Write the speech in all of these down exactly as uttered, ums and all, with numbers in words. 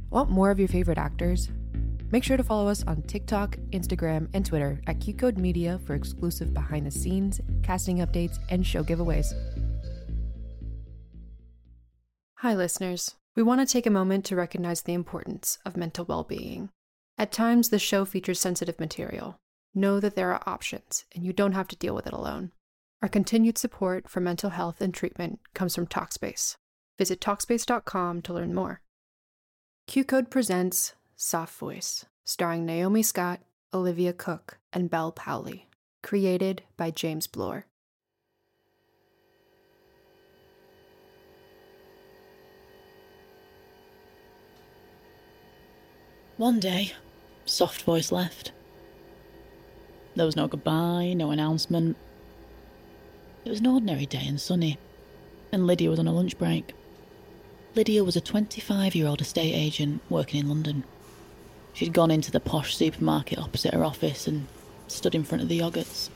Want more of your favorite actors? Make sure to follow us on TikTok, Instagram, and Twitter at Q Code Media for exclusive behind-the-scenes, casting updates, and show giveaways. Hi, listeners. We want to take a moment to recognize the importance of mental well-being. At times, the show features sensitive material. Know that there are options, and you don't have to deal with it alone. Our continued support for mental health and treatment comes from Talkspace. Visit Talkspace dot com to learn more. Q Code presents Soft Voice, starring Naomi Scott, Olivia Cook, and Belle Powley. Created by James Bloor. One day, Soft Voice left. There was no goodbye, no announcement. It was an ordinary day and sunny, and Lydia was on a lunch break. Lydia was a twenty-five-year-old estate agent working in London. She'd gone into the posh supermarket opposite her office and stood in front of the yogurts.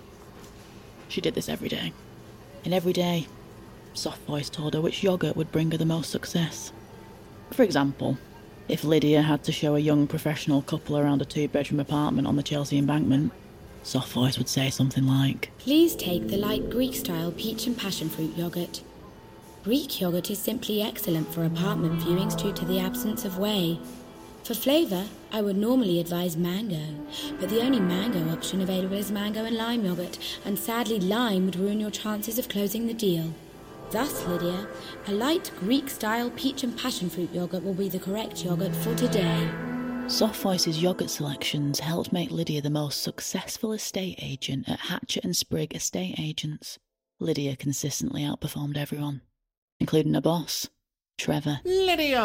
She did this every day. And every day, Soft Voice told her which yogurt would bring her the most success. For example, if Lydia had to show a young professional couple around a two-bedroom apartment on the Chelsea embankment, Soft Voice would say something like, "Please take the light Greek-style peach and passion fruit yoghurt. Greek yoghurt is simply excellent for apartment viewings due to the absence of whey. For flavour, I would normally advise mango, but the only mango option available is mango and lime yoghurt, and sadly lime would ruin your chances of closing the deal. Thus, Lydia, a light Greek-style peach and passion fruit yoghurt will be the correct yoghurt for today." Soft Voice's yoghurt selections helped make Lydia the most successful estate agent at Hatchett and Sprigg Estate Agents. Lydia consistently outperformed everyone, including her boss, Trevor. "Lydia,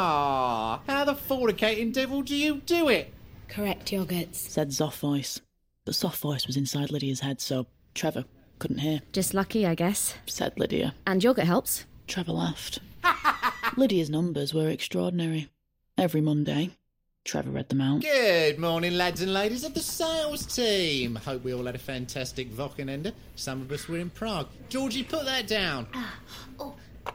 how the fornicating devil do you do it?" "Correct yogurts," said Soft Voice. But Soft Voice was inside Lydia's head, so Trevor couldn't hear. "Just lucky, I guess," said Lydia. "And yogurt helps." Trevor laughed. Lydia's numbers were extraordinary. Every Monday, Trevor read them out. "Good morning, lads and ladies of the sales team. Hope we all had a fantastic Wochenende. Some of us were in Prague. Georgie, put that down." Uh, oh,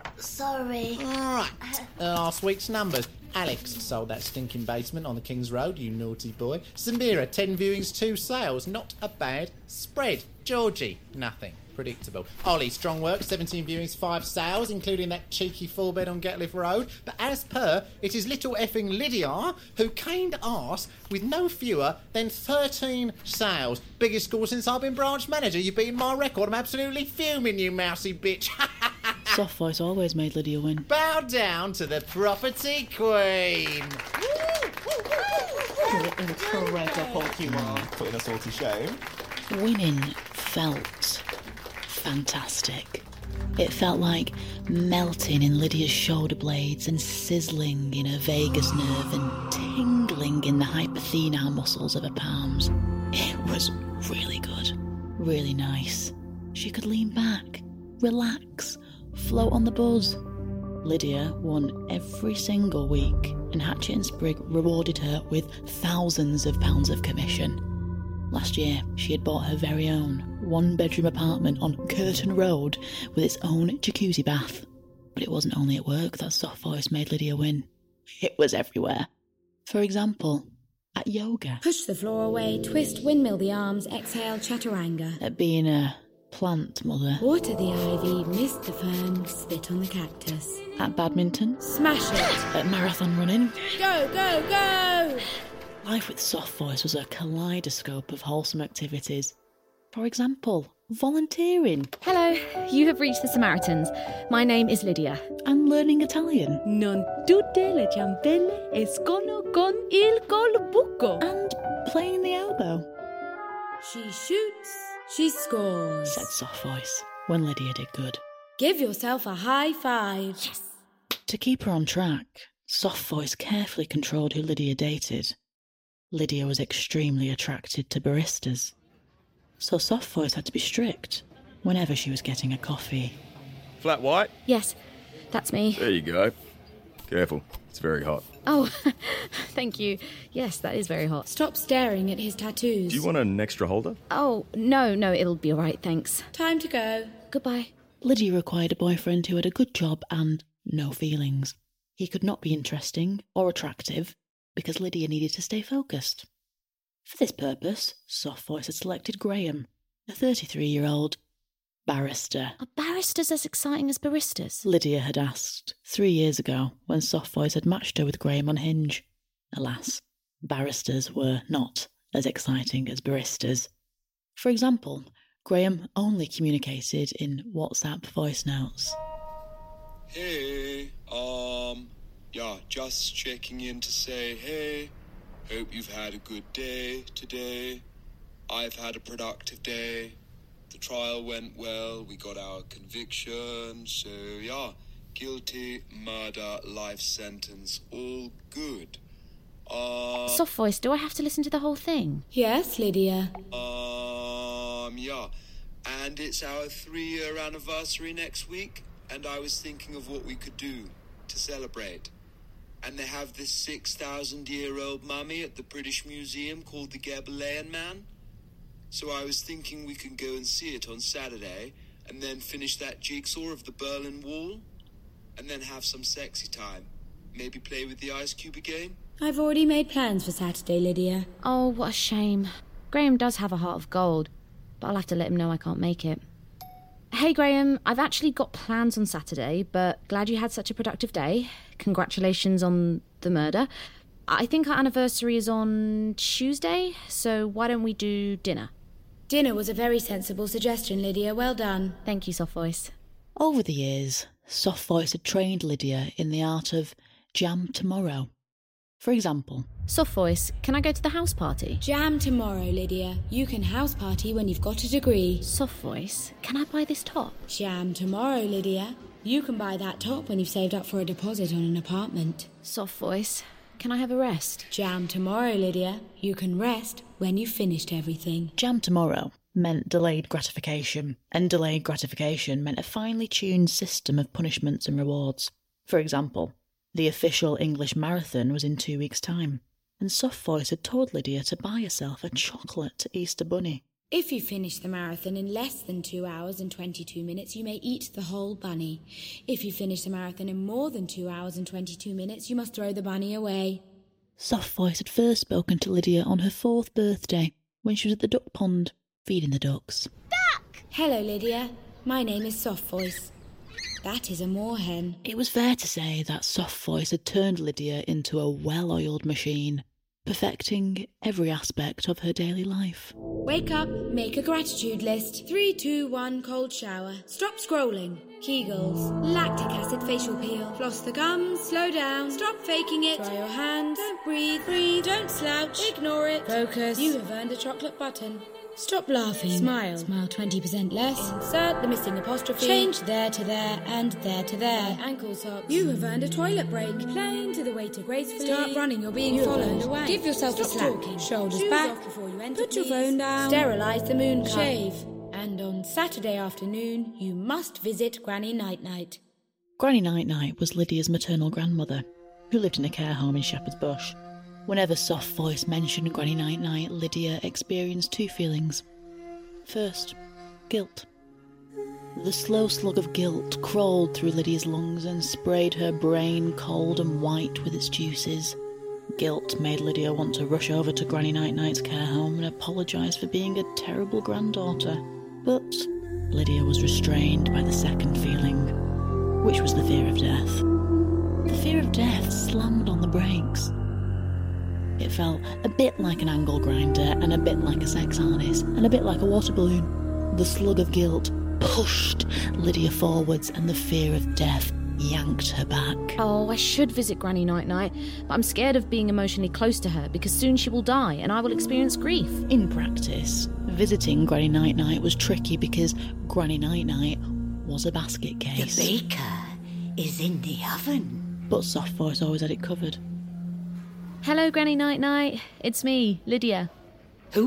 sorry. All right. Uh, last week's numbers. Alex sold that stinking basement on the King's Road, you naughty boy. Samira, ten viewings, two sales. Not a bad spread. Georgie, nothing. Predictable. Ollie, strong work, seventeen viewings, five sales, including that cheeky four-bed on Getliff Road. But as per, it is little effing Lydia who came to us with no fewer than thirteen sales. Biggest score since I've been branch manager. You've beaten my record. I'm absolutely fuming, you mousy bitch. Soft Voice always made Lydia win. Bow down to the property queen. Incredible you are, putting us all to shame. Winning felt fantastic. It felt like melting in Lydia's shoulder blades and sizzling in her vagus nerve and tingling in the hypothenial muscles of her palms. It was really good, really nice. She could lean back, relax, float on the buzz. Lydia won every single week, and Hatchett and Sprigg rewarded her with thousands of pounds of commission. Last year, she had bought her very own one-bedroom apartment on Curtain Road with its own jacuzzi bath. But it wasn't only at work that Soft Voice made Lydia win. It was everywhere. For example, at yoga. Push the floor away, twist, windmill the arms, exhale, chaturanga. At being a plant mother. Water the ivy, mist the fern, spit on the cactus. At badminton. Smash it. At marathon running. Go, go, go! Life with Soft Voice was a kaleidoscope of wholesome activities. For example, volunteering. Hello, you have reached the Samaritans. My name is Lydia. And learning Italian. Non tutte le ciambelle escono con il colbuco. And playing the elbow. She shoots, she scores, said Soft Voice when Lydia did good. Give yourself a high five. Yes. To keep her on track, Soft Voice carefully controlled who Lydia dated. Lydia was extremely attracted to baristas. So Soft Voice had to be strict whenever she was getting a coffee. Flat white? Yes, that's me. There you go. Careful, it's very hot. Oh, thank you. Yes, that is very hot. Stop staring at his tattoos. Do you want an extra holder? Oh, no, no, it'll be all right, thanks. Time to go. Goodbye. Lydia required a boyfriend who had a good job and no feelings. He could not be interesting or attractive, because Lydia needed to stay focused. For this purpose, Soft Voice had selected Graham, a thirty-three-year-old barrister. Are barristers as exciting as baristas? Lydia had asked three years ago when Soft Voice had matched her with Graham on Hinge. Alas, barristers were not as exciting as baristas. For example, Graham only communicated in WhatsApp voice notes. Hey, um, yeah, just checking in to say, hey, hope you've had a good day today. I've had a productive day. The trial went well, we got our conviction, so yeah, guilty, murder, life sentence, all good. Uh, Soft Voice, do I have to listen to the whole thing? Yes, Lydia. Um, yeah, and it's our three-year anniversary next week, and I was thinking of what we could do to celebrate. And they have this six thousand year old mummy at the British Museum called the Gabalean Man. So I was thinking we can go and see it on Saturday, and then finish that jigsaw of the Berlin Wall, and then have some sexy time. Maybe play with the ice cube again? I've already made plans for Saturday, Lydia. Oh, what a shame. Graham does have a heart of gold, but I'll have to let him know I can't make it. Hey, Graham, I've actually got plans on Saturday, but glad you had such a productive day. Congratulations on the murder. I think our anniversary is on Tuesday, so why don't we do dinner? Dinner was a very sensible suggestion, Lydia. Well done. Thank you, Soft Voice. Over the years, Soft Voice had trained Lydia in the art of jam tomorrow. For example, Soft Voice, can I go to the house party? Jam tomorrow, Lydia. You can house party when you've got a degree. Soft Voice, can I buy this top? Jam tomorrow, Lydia. You can buy that top when you've saved up for a deposit on an apartment. Soft Voice, can I have a rest? Jam tomorrow, Lydia. You can rest when you've finished everything. Jam tomorrow meant delayed gratification, and delayed gratification meant a finely tuned system of punishments and rewards. For example, the official English marathon was in two weeks' time, and Soft Voice had told Lydia to buy herself a chocolate Easter bunny. If you finish the marathon in less than two hours and twenty-two minutes, you may eat the whole bunny. If you finish the marathon in more than two hours and twenty-two minutes, you must throw the bunny away. Soft Voice had first spoken to Lydia on her fourth birthday, when she was at the duck pond, feeding the ducks. Duck! Hello, Lydia. My name is Soft Voice. That is a moorhen. It was fair to say that Soft Voice had turned Lydia into a well-oiled machine, perfecting every aspect of her daily life. Wake up, make a gratitude list. Three, two, one, cold shower. Stop scrolling. Kegels. Lactic acid facial peel. Floss the gums. Slow down. Stop faking it. Dry your hands. Don't breathe. Breathe. Don't slouch. Ignore it. Focus. You have earned a chocolate button. Stop laughing. Smile. Smile twenty percent less. Insert the missing apostrophe. Change there to there and there to there. Ankle socks. You have earned a toilet break. Plain to the waiter gracefully. Start running. You're being you followed. Away. Give yourself Stop a slap. Talking. Shoulders Shoes back. Off before you enter, Put please. Your phone down. Sterilise the moon cup. Shave. And on Saturday afternoon, you must visit Granny Night Night. Granny Night Night was Lydia's maternal grandmother, who lived in a care home in Shepherd's Bush. Whenever Soft Voice mentioned Granny Night Night, Lydia experienced two feelings. First, guilt. The slow slug of guilt crawled through Lydia's lungs and sprayed her brain cold and white with its juices. Guilt made Lydia want to rush over to Granny Night Night's care home and apologise for being a terrible granddaughter. But Lydia was restrained by the second feeling, which was the fear of death. The fear of death slammed on the brakes. It felt a bit like an angle grinder, and a bit like a sex harness, and a bit like a water balloon. The slug of guilt pushed Lydia forwards, and the fear of death yanked her back. Oh, I should visit Granny Night Night, but I'm scared of being emotionally close to her, because soon she will die, and I will experience grief. In practice, visiting Granny Night Night was tricky because Granny Night Night was a basket case. The baker is in the oven. But Soft Voice always had it covered. Hello, Granny Night Night. It's me, Lydia. Who?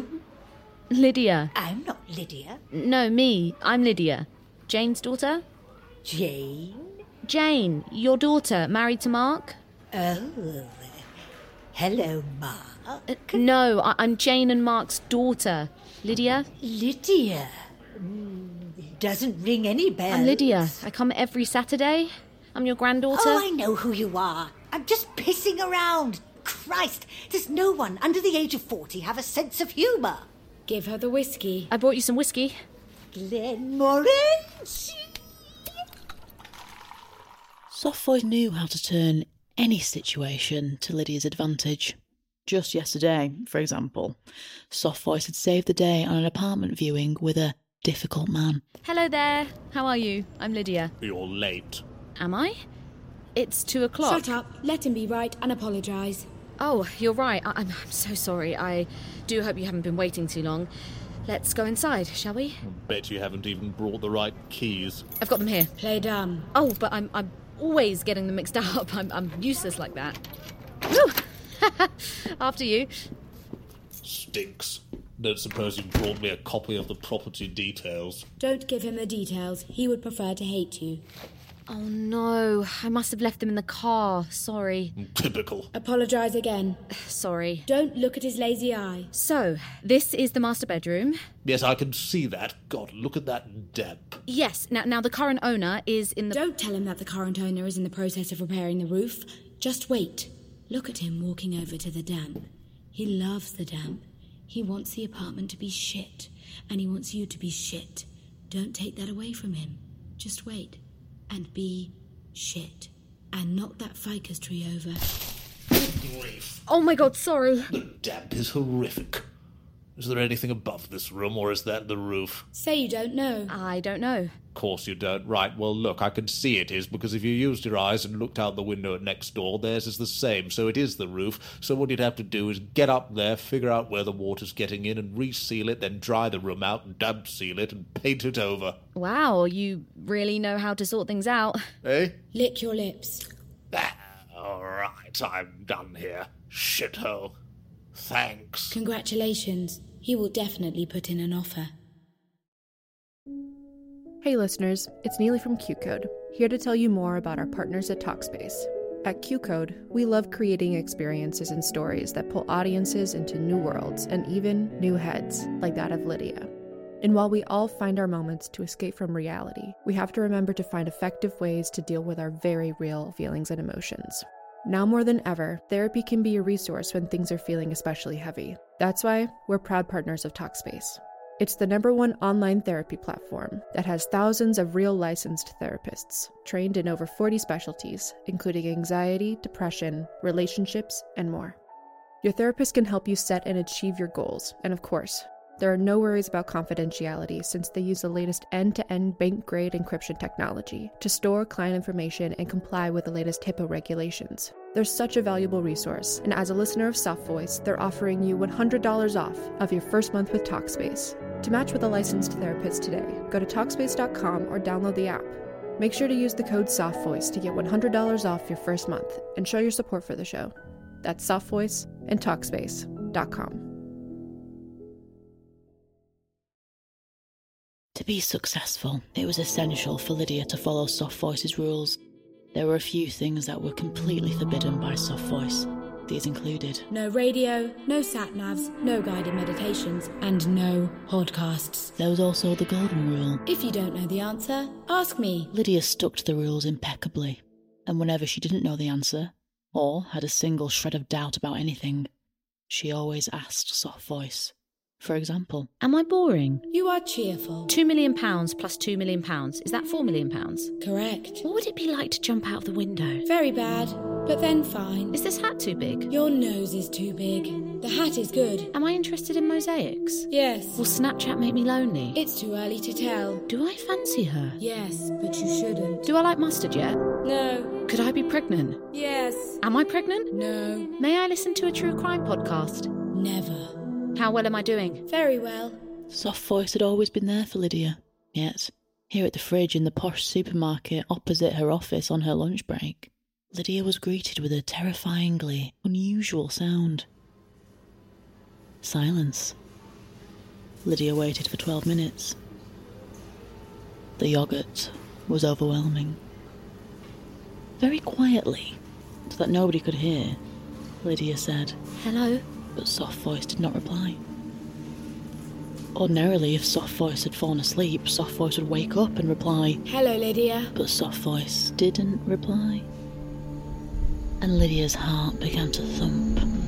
Lydia. I'm not Lydia. No, me. I'm Lydia. Jane's daughter? Jane? Jane, your daughter, married to Mark? Oh. Hello, Mark. Uh, no, I- I'm Jane and Mark's daughter. Lydia? Lydia? Doesn't ring any bells. I'm Lydia. I come every Saturday. I'm your granddaughter. Oh, I know who you are. I'm just pissing around. Christ! Does no one under the age of forty have a sense of humour? Give her the whiskey. I brought you some whiskey. Glenmorangie! Softvoice knew how to turn any situation to Lydia's advantage. Just yesterday, for example, Softvoice had saved the day on an apartment viewing with a difficult man. Hello there. How are you? I'm Lydia. You're late. Am I? It's two o'clock. Shut up. Let him be right and apologise. Oh, you're right. I- I'm, I'm so sorry. I do hope you haven't been waiting too long. Let's go inside, shall we? I bet you haven't even brought the right keys. I've got them here. Play dumb. Oh, but I'm I'm always getting them mixed up. I'm I'm useless like that. Woo! After you. Stinks. Don't suppose you brought me a copy of the property details. Don't give him the details. He would prefer to hate you. Oh no, I must have left them in the car. Sorry. Typical. Apologise again. Sorry. Don't look at his lazy eye. So, this is the master bedroom. Yes, I can see that. God, look at that damp. Yes, now now the current owner is in the... Don't tell him that the current owner is in the process of repairing the roof. Just wait. Look at him walking over to the damp. He loves the damp. He wants the apartment to be shit, and he wants you to be shit. Don't take that away from him. Just wait. And be shit. And knock that ficus tree over. Good grief. Oh my god, sorry. The damp is horrific. Is there anything above this room, or is that the roof? Say you don't know. I don't know. Of course you don't. Right, well, look, I can see it is, because if you used your eyes and looked out the window at next door, theirs is the same, so it is the roof. So what you'd have to do is get up there, figure out where the water's getting in, and reseal it, then dry the room out and damp seal it and paint it over. Wow, you really know how to sort things out. Eh? Lick your lips. Ah, all right, I'm done here. Shithole. Thanks. Congratulations. He will definitely put in an offer. Hey listeners, it's Neely from Q-Code, here to tell you more about our partners at Talkspace. At Q-Code, we love creating experiences and stories that pull audiences into new worlds and even new heads, like that of Lydia. And while we all find our moments to escape from reality, we have to remember to find effective ways to deal with our very real feelings and emotions. Now more than ever, therapy can be a resource when things are feeling especially heavy. That's why we're proud partners of Talkspace. It's the number one online therapy platform that has thousands of real licensed therapists, trained in over forty specialties, including anxiety, depression, relationships, and more. Your therapist can help you set and achieve your goals, and of course, there are no worries about confidentiality since they use the latest end-to-end bank-grade encryption technology to store client information and comply with the latest HIPAA regulations. They're such a valuable resource, and as a listener of Softvoice, they're offering you one hundred dollars off of your first month with Talkspace. To match with a licensed therapist today, go to Talkspace dot com or download the app. Make sure to use the code SOFTVOICE to get one hundred dollars off your first month and show your support for the show. That's Softvoice and Talkspace dot com. To be successful, it was essential for Lydia to follow Softvoice's rules. There were a few things that were completely forbidden by Softvoice. These included no radio, no sat-navs, no guided meditations, and no podcasts. There was also the golden rule. If you don't know the answer, ask me. Lydia stuck to the rules impeccably, and whenever she didn't know the answer, or had a single shred of doubt about anything, she always asked Softvoice. For example, am I boring? You are cheerful. Two million pounds plus two million pounds. Is that four million pounds? Correct. What would it be like to jump out of the window? Very bad, but then fine. Is this hat too big? Your nose is too big. The hat is good. Am I interested in mosaics? Yes. Will Snapchat make me lonely? It's too early to tell. Do I fancy her? Yes, but you shouldn't. Do I like mustard yet? No. Could I be pregnant? Yes. Am I pregnant? No. May I listen to a true crime podcast? Never. How well am I doing? Very well. Softvoice had always been there for Lydia. Yet, here at the fridge in the posh supermarket opposite her office on her lunch break, Lydia was greeted with a terrifyingly unusual sound. Silence. Lydia waited for twelve minutes. The yogurt was overwhelming. Very quietly, so that nobody could hear, Lydia said, "Hello?" But Softvoice did not reply. Ordinarily, if Softvoice had fallen asleep, Softvoice would wake up and reply, "Hello, Lydia." But Softvoice didn't reply. And Lydia's heart began to thump.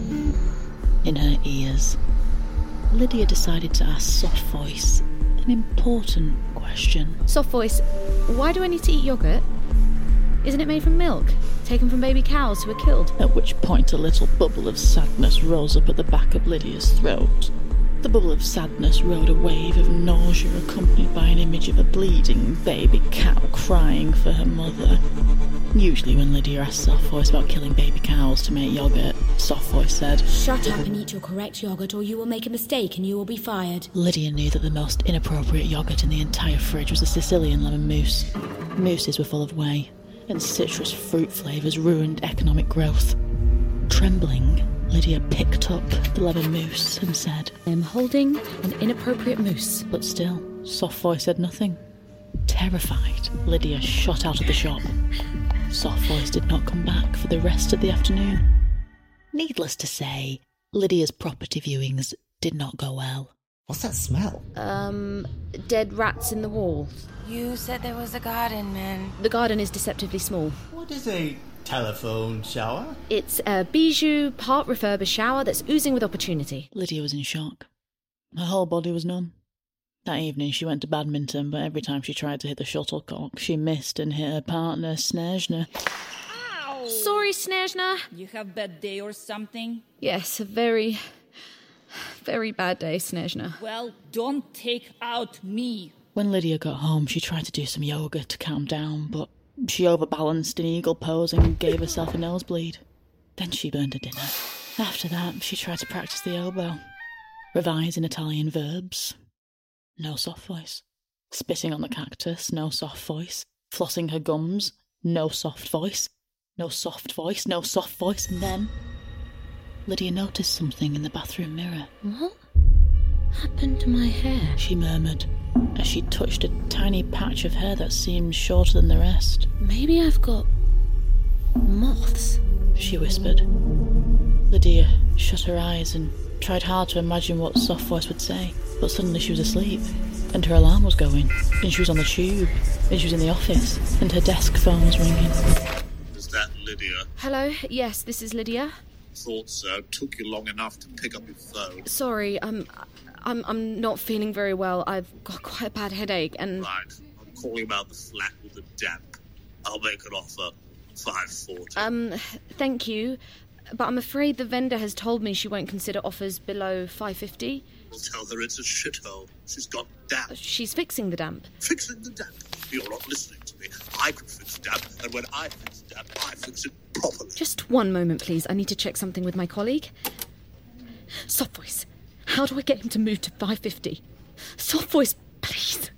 in her ears. Lydia decided to ask Soft Voice an important question. Soft Voice, why do I need to eat yoghurt? Isn't it made from milk, taken from baby cows who were killed? At which point a little bubble of sadness rose up at the back of Lydia's throat. The bubble of sadness rode a wave of nausea accompanied by an image of a bleeding baby cow crying for her mother. Usually when Lydia asked Soft Voice about killing baby cows to make yoghurt, Soft Voice said, "Shut up and eat your correct yoghurt or you will make a mistake and you will be fired." Lydia knew that the most inappropriate yoghurt in the entire fridge was a Sicilian lemon mousse. Mousses were full of whey, and citrus fruit flavours ruined economic growth. Trembling, Lydia picked up the lemon mousse and said, "I am holding an inappropriate mousse." But still, Soft Voice said nothing. Terrified, Lydia shot out of the shop. Soft Voice did not come back for the rest of the afternoon. Needless to say, Lydia's property viewings did not go well. What's that smell? Um, dead rats in the wall. You said there was a garden, man. The garden is deceptively small. What is a telephone shower? It's a bijou, part refurbished shower that's oozing with opportunity. Lydia was in shock. Her whole body was numb. That evening she went to badminton, but every time she tried to hit the shuttlecock, she missed and hit her partner, Snezhna. Ow! Sorry, Snezhna. You have bad day or something? Yes, a very, very bad day, Snezhna. Well, don't take out me. When Lydia got home, she tried to do some yoga to calm down, but she overbalanced in eagle pose and gave herself a nosebleed. Then she burned her dinner. After that, she tried to practice the oboe, revise in Italian verbs. No Soft Voice. Spitting on the cactus, no Soft Voice. Flossing her gums, no Soft Voice. No Soft Voice, no Soft Voice. And then Lydia noticed something in the bathroom mirror. What happened to my hair? She murmured as she touched a tiny patch of hair that seemed shorter than the rest. Maybe I've got moths, she whispered. Lydia shut her eyes and tried hard to imagine what Soft Voice would say, but suddenly she was asleep, and her alarm was going, and she was on the tube, and she was in the office, and her desk phone was ringing. Is that Lydia? Hello, yes, this is Lydia. Thought so. Took you long enough to pick up your phone. Sorry, I'm, I'm, I'm not feeling very well. I've got quite a bad headache, and... Right, I'm calling about the flat with the damp. I'll make an offer, five forty. Um, thank you. But I'm afraid the vendor has told me she won't consider offers below five fifty. I'll tell her it's a shithole. She's got damp. She's fixing the damp. Fixing the damp? You're not listening to me. I can fix damp, and when I fix damp, I fix it properly. Just one moment, please. I need to check something with my colleague. Soft Voice, how do I get him to move to five fifty? Soft Voice, please.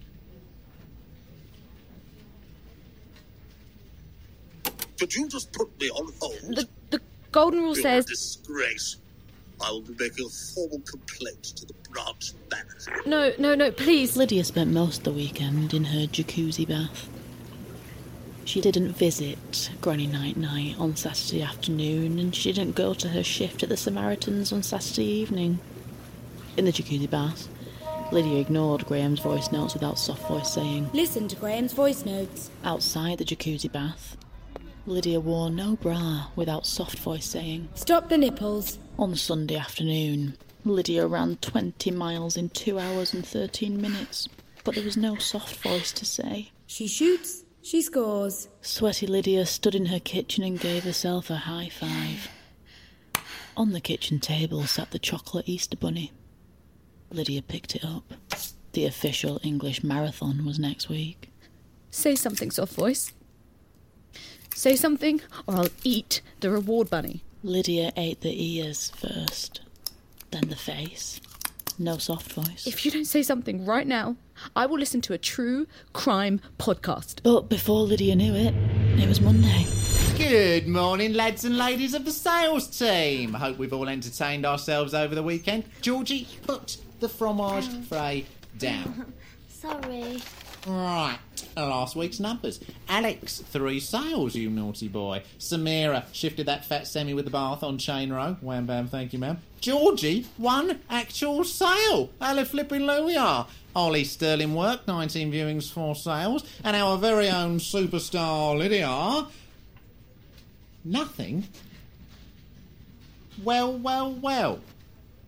Did you just put me on hold? The, the Golden Rule You're says... a disgrace. I will be making a formal complaint to the branch manager. No, no, no, please. Lydia spent most of the weekend in her jacuzzi bath. She didn't visit Granny Night Night on Saturday afternoon, and she didn't go to her shift at the Samaritans on Saturday evening. In the jacuzzi bath, Lydia ignored Graham's voice notes without Soft Voice saying, Listen to Graham's voice notes. Outside the jacuzzi bath, Lydia wore no bra without Soft Voice saying, Stop the nipples. On Sunday afternoon, Lydia ran twenty miles in two hours and thirteen minutes, but there was no Soft Voice to say. She shoots, she scores. Sweaty Lydia stood in her kitchen and gave herself a high five. On the kitchen table sat the chocolate Easter bunny. Lydia picked it up. The official English marathon was next week. Say something, Soft Voice. Say something, or I'll eat the reward bunny. Lydia ate the ears first, then the face. No Soft Voice. If you don't say something right now, I will listen to a true crime podcast. But before Lydia knew it, it was Monday. Good morning, lads and ladies of the sales team. Hope we've all entertained ourselves over the weekend. Georgie, put the fromage frais down. Sorry. Right, last week's numbers. Alex, three sales, you naughty boy. Samira shifted that fat semi with the bath on Chain Row. Wham bam, thank you, ma'am. Georgie, one actual sale. Hello, flipping Lou we are. Ollie Sterling work, nineteen viewings, four sales. And our very own superstar Lydia, nothing. Well, well, well.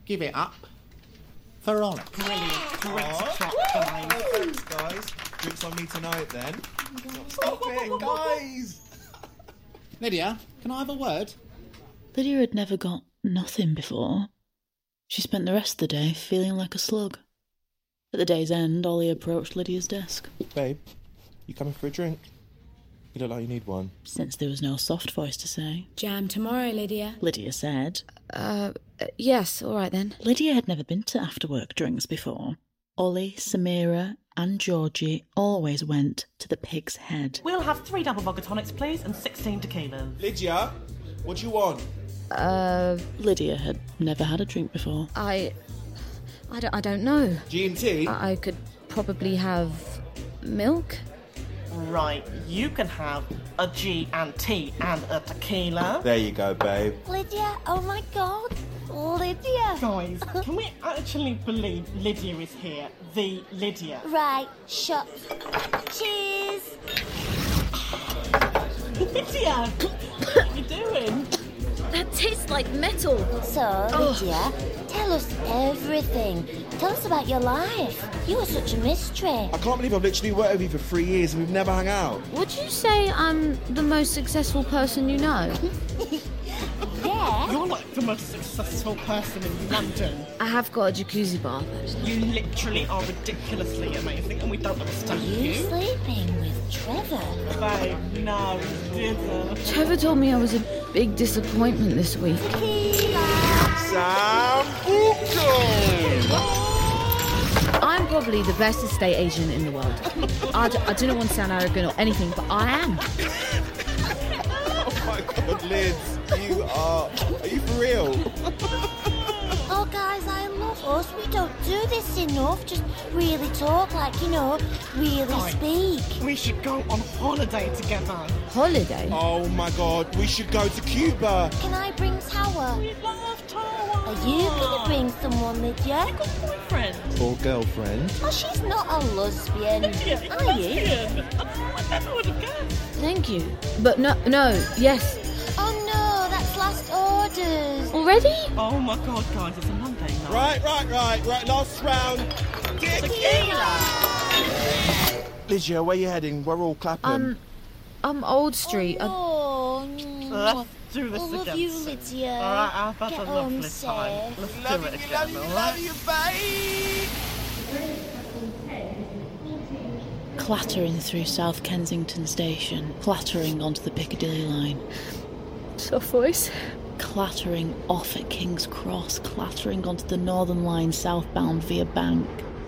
give it up for Ollie. Brilliant. Correct shot, guys. Thanks, guys. Drinks on me tonight, then. Stop it, guys! Lydia, can I have a word? Lydia had never got nothing before. She spent the rest of the day feeling like a slug. At the day's end, Ollie approached Lydia's desk. Babe, you coming for a drink? You look like you need one. Since there was no soft voice to say. Jam tomorrow, Lydia. Lydia said. Uh, yes, all right then. Lydia had never been to after-work drinks before. Ollie, Samira and Georgie always went to the Pig's Head. We'll have three double vodka tonics, please, and sixteen tequilas. Lydia, what do you want? Uh... Lydia had never had a drink before. I... I don't, I don't know. G and T? I, I could probably have milk. Right, you can have a G and T and a tequila. There you go, babe. Lydia, oh my god, Lydia. Guys, can we actually believe Lydia is here? The Lydia. Right, shut. Cheers. Lydia, what are you doing? That tastes like metal. So, Lydia, tell us everything. Tell us about your life. You are such a mystery. I can't believe I've literally worked with you for three years and we've never hung out. Would you say I'm the most successful person you know? Yeah. You're like the most successful person in London. I have got a jacuzzi bath. You literally are ridiculously amazing and we don't understand Are you sleeping with Trevor? Babe, no, you didn't. Trevor told me I was a big disappointment this week. I'm probably the best estate agent in the world. I, d- I do not want to sound arrogant or anything, but I am. Oh my god, Liz, you are... Are you for real? Oh, guys, I love us. We don't do this enough. Just really talk, like, you know, really Right. speak. We should go on holiday together. Holiday? Oh my god, we should go to Cuba. Can I bring Tower? We love Tower. Are you gonna bring someone, Lydia? You've got a boyfriend. Or girlfriend. Oh, she's not a lesbian. Lydia, Are you? lesbian. Oh, I never would have guessed. Thank you. But no, no, yes. Oh no, that's last orders. Already? Oh my god, guys, it's a Monday night. Right, right, right, right, last round. Tequila! Lydia, where you heading? We're all clapping. Um, um, Old Street. I- Oh, Let's do this I love again. you, Lydia. Alright, I've had Get a home lovely safe. time. Let's love do you, it again, love you, alright? love you, babe. Clattering through South Kensington Station, clattering onto the Piccadilly line. Soft voice. Clattering off at King's Cross, clattering onto the Northern Line southbound via Bank.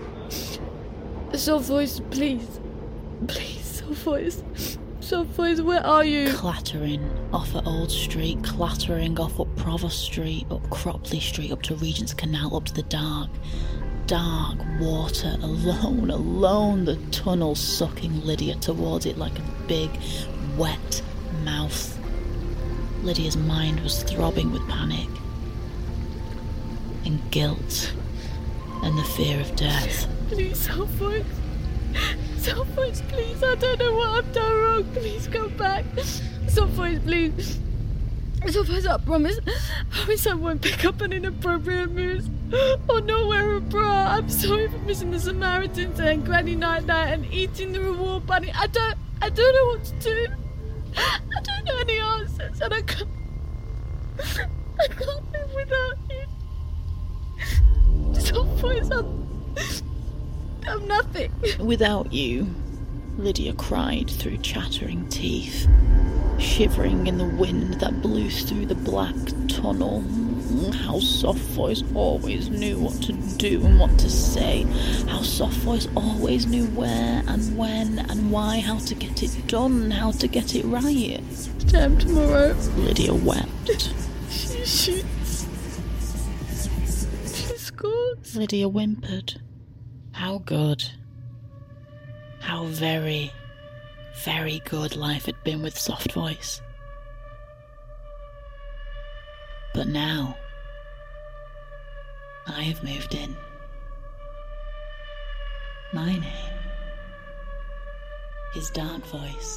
Soft voice, please. Please, soft voice. Soft voice, where are you? Clattering off at Old Street, clattering off up Provost Street, up Cropley Street, up to Regent's Canal, up to the dark. Dark water, alone, alone, the tunnel sucking Lydia towards it like a big, wet mouth. Lydia's mind was throbbing with panic and guilt and the fear of death. Please, soft voice. Soft voice, please. I don't know what I've done wrong. Please come back. Soft voice, please. Soft voice, I promise. I promise I won't pick up an inappropriate moose or not wear a bra. I'm sorry for missing the Samaritans and Granny Night Night and eating the reward bunny. I don't, I don't know what to do. I don't know any answers, and I can't. I can't live without you. Soft voice, I'm, I'm nothing. Without you, Lydia cried through chattering teeth, shivering in the wind that blew through the black tunnel. How Soft Voice always knew what to do and what to say. How Soft Voice always knew where and when and why, how to get it done, how to get it right. Jam tomorrow. Lydia wept. She shoots. She scores. Lydia whimpered. How good. How very, very good life had been with Soft Voice. But now, I have moved in. My name is Dark Voice.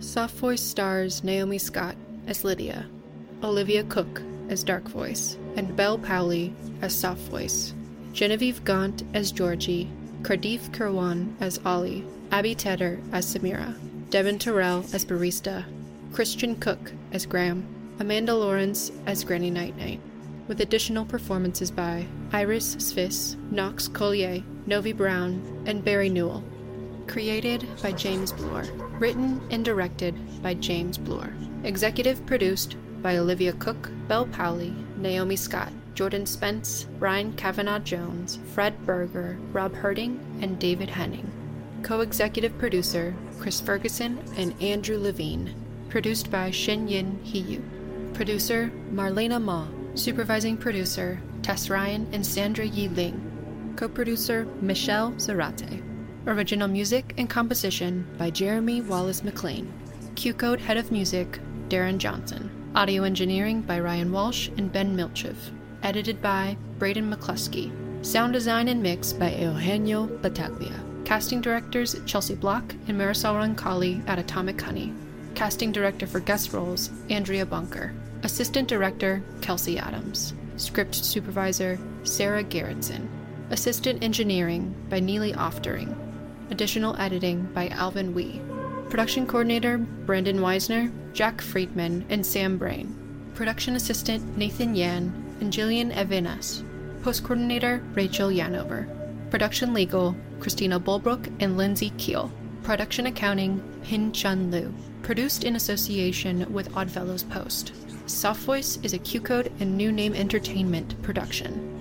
Soft Voice stars Naomi Scott as Lydia, Olivia Cook as Dark Voice, and Belle Powley as Soft Voice, Genevieve Gaunt as Georgie, Cardiff Kirwan as Ollie, Abby Tedder as Samira, Devin Terrell as Barista, Christian Cook as Graham, Amanda Lawrence as Granny Night-Night, with additional performances by Iris Sviss, Knox Collier, Novi Brown, and Barry Newell. Created by James Bloor. Written and directed by James Bloor. Executive produced by Olivia Cook, Belle Powley, Naomi Scott, Jordan Spence, Ryan Kavanaugh-Jones, Fred Berger, Rob Herding, and David Henning. Co-executive producer Chris Ferguson and Andrew Levine. Produced by Shin Yin Hiyu. Producer Marlena Ma. Supervising producer Tess Ryan and Sandra Yi Ling. Co-producer Michelle Zarate. Original music and composition by Jeremy Wallace McLean. Q-Code Head of Music Darren Johnson. Audio engineering by Ryan Walsh and Ben Milchev. Edited by Braden McCluskey. Sound design and mix by Eugenio Battaglia. Casting directors Chelsea Block and Marisol Roncalli at Atomic Honey. Casting director for guest roles Andrea Bunker. Assistant director Kelsey Adams. Script supervisor Sarah Gerritsen. Assistant engineering by Neely Oftering. Additional editing by Alvin Wee. Production coordinator Brandon Weisner, Jack Friedman, and Sam Brain. Production assistant Nathan Yan and Jillian Evenas. Post coordinator Rachel Yanover. Production legal Christina Bulbrook and Lindsay Keel. Production accounting Pin Chun Liu. Produced in association with Oddfellows Post. Soft Voice is a Q-Code and New Name Entertainment production.